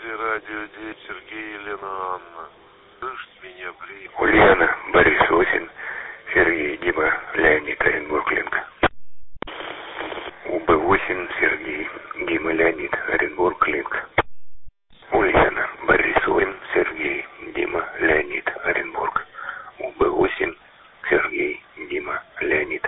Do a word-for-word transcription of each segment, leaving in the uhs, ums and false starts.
радио девять, Сергей, Елена, Анна. Слышит меня, блин. Ульяна, Борис Осин, Сергей, Дима, Леонид, Оренбург, Ленка. УБ восемь, Сергей, Дима, Леонид, Оренбург, Ленка. Ульяна, Борис Осин, Сергей, Дима, Леонид, Оренбург. УБ восемь, Сергей, Дима, Леонид.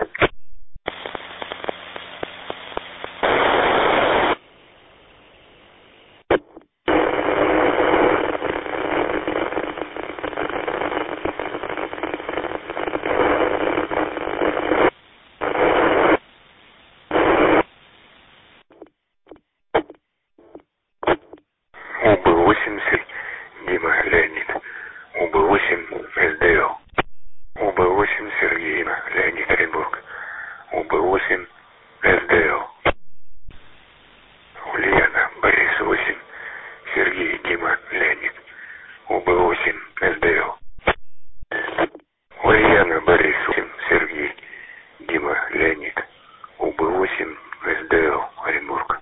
УБ восемь, Дима, Леонид. УБ восемь, СДЛ. УБ восемь, Сергей, Дима, Леонид, Оренбург. УБ восемь, СДЛ. Ульяна, Борис восемь, Сергей, Дима, Леонид. УБ восемь, СДЛ. Ульяна, Борис восемь, Сергей, Дима, Леонид. УБ восемь, СДЛ, Оренбург.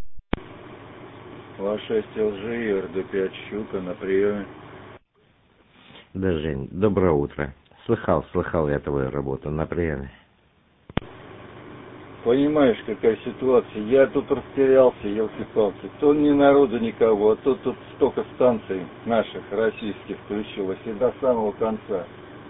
шесть ЛЖ, РД пять Щука на приеме. Да, Жень, доброе утро. Слыхал, слыхал я твою работу на приеме. Понимаешь, какая ситуация? Я тут растерялся, елки-палки. То ни народу никого, а то тут столько станций наших, российских, включилось. И до самого конца.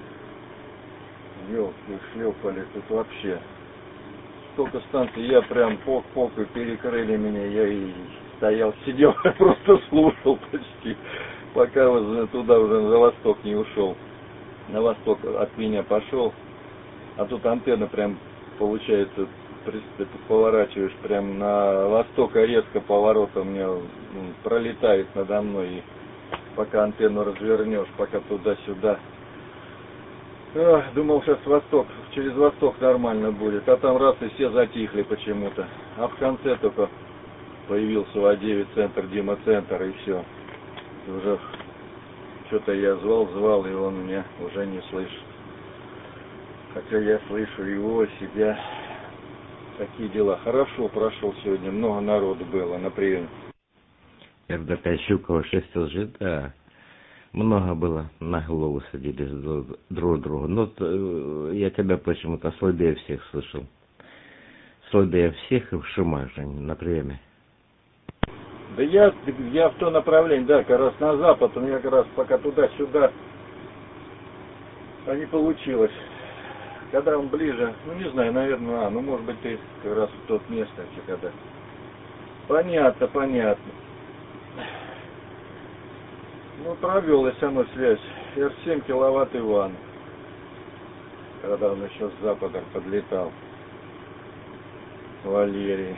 Елки шлепали тут вообще. Столько станций, я прям пок-пок и перекрыли меня. Я и стоял, сидел, просто слушал почти. Пока уже туда уже на восток не ушел. На восток от меня пошел. А тут антенна прям, получается, ты поворачиваешь прям на восток, а резко поворот у меня ну, пролетает надо мной. И пока антенну развернешь, пока туда-сюда. Ах, думал, сейчас восток, через восток нормально будет. А там раз и все затихли почему-то. А в конце только появился в А девять центр, Дима центр, и все. Уже что-то я звал, звал, и он меня уже не слышит. Хотя я слышу его, себя. Такие дела. Хорошо прошел сегодня, много народу было на приеме. РД пять Щукова, шесть ЛЖ, да. Много было, на голову садились друг, друг другу. Но э, я тебя почему-то слабее всех слышал. Слабее всех и в шумах, Жень, на приеме. Да я, я в то направление, да, как раз на запад, у меня как раз пока туда-сюда, а не получилось. Когда он ближе, ну не знаю, наверное, а, ну может быть ты как раз в тот место, когда. Понятно, понятно. Ну провел я со мной связь. Р семь киловатт Иван. Когда он еще с запада подлетал. Валерий.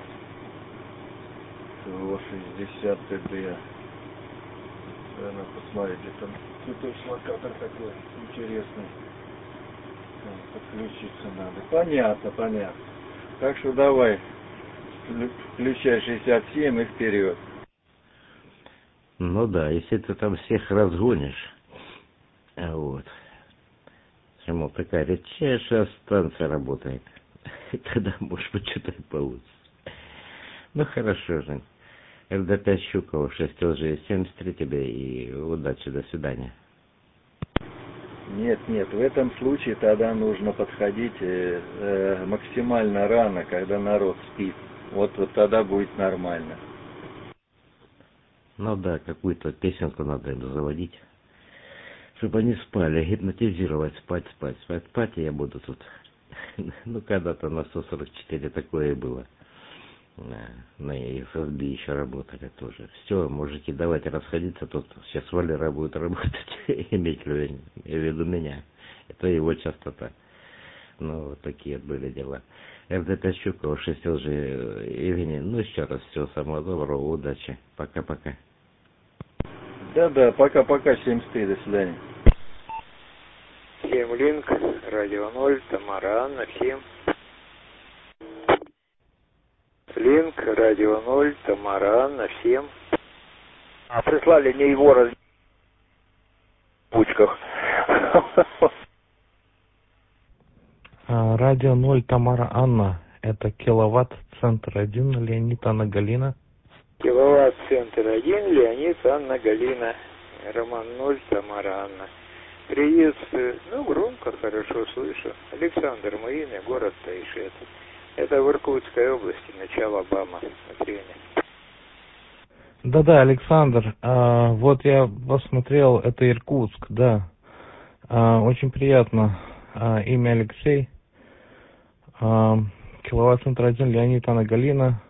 СВО шестьдесят ТД. Надо посмотреть, там какой-то локатор такой интересный. Подключиться надо. Понятно, понятно. Так что давай, включай шестьдесят семь и вперед. Ну да, если ты там всех разгонишь. А вот. Мол, такая редчайшая станция работает. Тогда, может быть, что-то и получится. Ну хорошо, Жень. РД пять Щукова, шесть ЛЖ, семьдесят три тебе и удачи, до свидания. Нет, нет, в этом случае тогда нужно подходить э, э, максимально рано, когда народ спит. Вот, вот тогда будет нормально. Ну да, какую-то песенку надо им заводить. Чтобы они спали, гипнотизировать, спать, спать, спать, спать, и я буду тут. Ну, когда-то на сто сорок четыре такое и было. На эф эс би еще работали тоже. Все, можете давайте расходиться, тут сейчас Валера будет работать, иметь в виду меня. Это его частота. Ну, вот такие были дела. РД пять Щукова, шесть ЛЖ, Евгений, ну еще раз всего самого доброго, удачи. Пока-пока. Да-да, пока-пока, семьдесят три, до свидания. семь Линк, радио ноль, Тамара, Анна, семь. Линк, радио ноль, Тамара, Анна, семь. А, прислали мне Егора в пучках. Радио ноль, Тамара, Анна. Это киловатт, центр один, Леонид, Анна, Галина. Киловатт центр один, Леонид, Анна, Галина, Роман ноль, Тамара, Анна. Приветствую. Ну, громко, хорошо слышу. Александр, мое имя, город Тайшет. Это в Иркутской области, начало БАМа. Время. Да-да, Александр, а, вот я посмотрел, это Иркутск, да. А, очень приятно. А, имя Алексей. А, киловатт центр один, Леонид, Анна, Галина.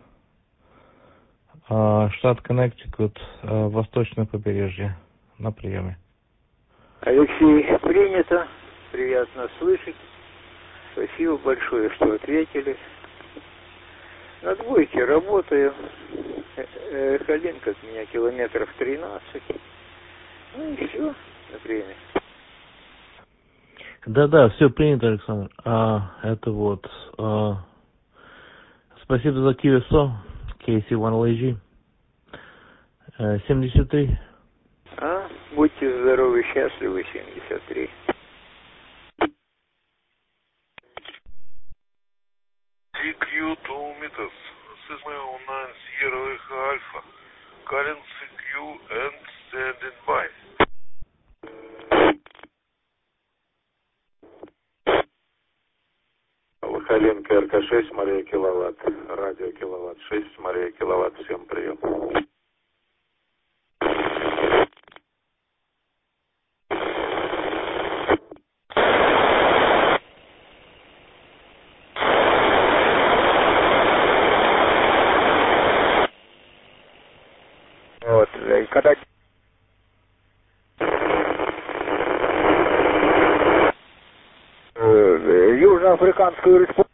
А, штат Коннектикут, а, восточное побережье. На приеме. Алексей, принято. Приятно слышать. Спасибо большое, что ответили. На двойке работаю. Халинка от меня километров тринадцать. Ну и все, на время. Да-да, все принято, Александр. А, это вот. А, спасибо за кью эс о, кей си один эл эй джи. семьдесят три. А, будьте здоровы, счастливы, семьдесят три. си кью two meters. This is my nine Sierra Echo Alpha. Calling си кью and standing by. Лохаленко, эр ка шесть, Мария киловатт. Радио киловатт шесть, Мария киловатт. Всем прием. Вот, и когда э, Южноафриканскую республику